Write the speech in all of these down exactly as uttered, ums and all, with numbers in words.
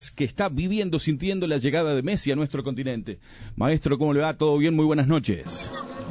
que está viviendo, sintiendo la llegada de Messi a nuestro continente. Maestro, ¿cómo le va? ¿Todo bien? Muy buenas noches.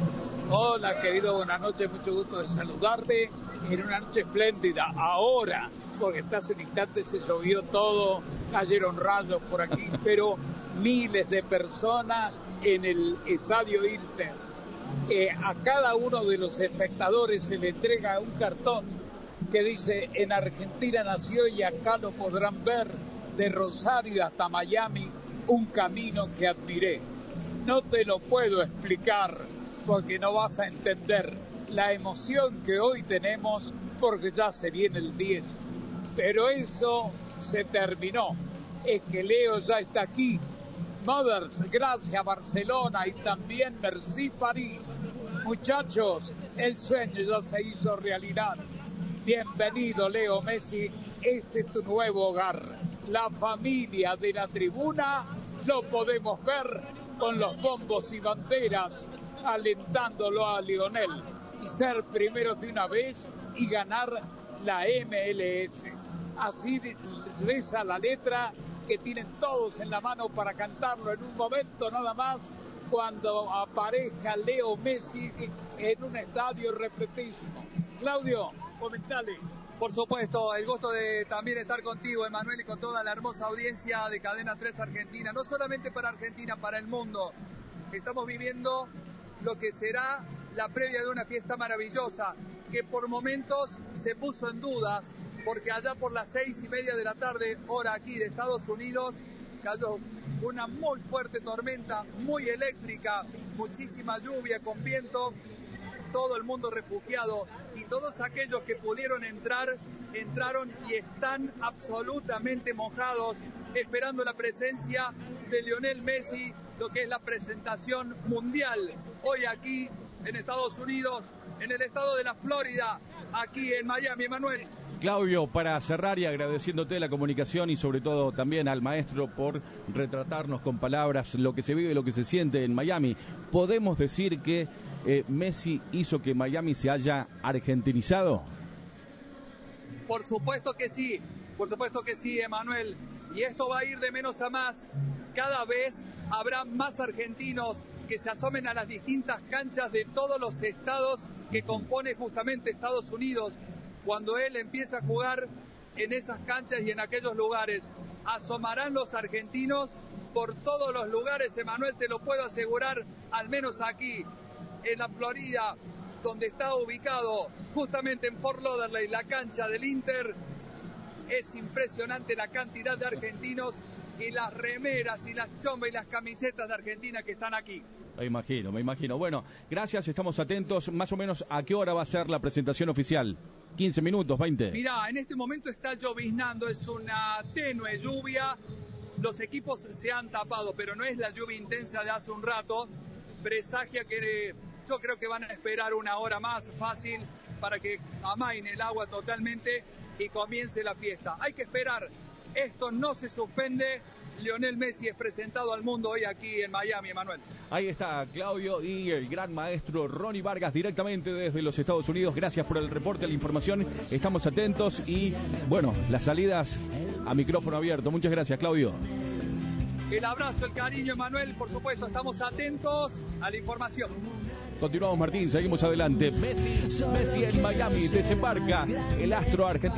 Hola, querido, buenas noches, mucho gusto de saludarte en una noche espléndida. Ahora, porque hasta hace un instante se llovió todo, cayeron rayos por aquí, pero miles de personas en el Estadio Inter. Eh, a cada uno de los espectadores se le entrega un cartón que dice: en Argentina nació y acá lo podrán ver, de Rosario hasta Miami, un camino que admiré. No te lo puedo explicar porque no vas a entender la emoción que hoy tenemos, porque ya se viene el diez. Pero eso se terminó. Es que Leo ya está aquí. Mothers, gracias Barcelona y también merci París. Muchachos, el sueño ya se hizo realidad. Bienvenido Leo Messi, este es tu nuevo hogar. La familia de la tribuna lo podemos ver con los bombos y banderas alentándolo a Lionel y ser primeros de una vez y ganar la M L S. Así reza la letra que tienen todos en la mano para cantarlo en un momento nada más, cuando aparezca Leo Messi en un estadio repletísimo. Claudio, comentale. Por supuesto, el gusto de también estar contigo, Emanuel, y con toda la hermosa audiencia de Cadena tres Argentina, no solamente para Argentina, para el mundo. Estamos viviendo lo que será la previa de una fiesta maravillosa, que por momentos se puso en dudas, porque allá por las seis y media de la tarde, hora aquí de Estados Unidos, cayó una muy fuerte tormenta, muy eléctrica, muchísima lluvia con viento, todo el mundo refugiado, y todos aquellos que pudieron entrar, entraron y están absolutamente mojados, esperando la presencia de Lionel Messi, lo que es la presentación mundial, hoy aquí en Estados Unidos, en el estado de la Florida, aquí en Miami. Emanuel. Claudio, para cerrar y agradeciéndote la comunicación y sobre todo también al maestro por retratarnos con palabras lo que se vive y lo que se siente en Miami, ¿podemos decir que eh, Messi hizo que Miami se haya argentinizado? Por supuesto que sí, por supuesto que sí, Emanuel, y esto va a ir de menos a más. Cada vez habrá más argentinos que se asomen a las distintas canchas de todos los estados que compone justamente Estados Unidos. Cuando él empiece a jugar en esas canchas y en aquellos lugares, asomarán los argentinos por todos los lugares, Emanuel, te lo puedo asegurar, al menos aquí, en la Florida, donde está ubicado justamente en Fort Lauderdale, la cancha del Inter. Es impresionante la cantidad de argentinos y las remeras y las chombas y las camisetas de Argentina que están aquí. Me imagino, me imagino. Bueno, gracias, estamos atentos. Más o menos, ¿a qué hora va a ser la presentación oficial? ¿quince minutos, veinte? Mirá, en este momento está lloviznando, es una tenue lluvia. Los equipos se han tapado, pero no es la lluvia intensa de hace un rato. Presagia que yo creo que van a esperar una hora más fácil para que amaine el agua totalmente y comience la fiesta. Hay que esperar, esto no se suspende. Lionel Messi es presentado al mundo hoy aquí en Miami, Emanuel. Ahí está Claudio y el gran maestro Ronnie Vargas directamente desde los Estados Unidos. Gracias por el reporte, la información. Estamos atentos y, bueno, las salidas a micrófono abierto. Muchas gracias, Claudio. El abrazo, el cariño, Emanuel. Por supuesto, estamos atentos a la información. Continuamos, Martín. Seguimos adelante. Messi, Messi en Miami. Desembarca el astro argentino.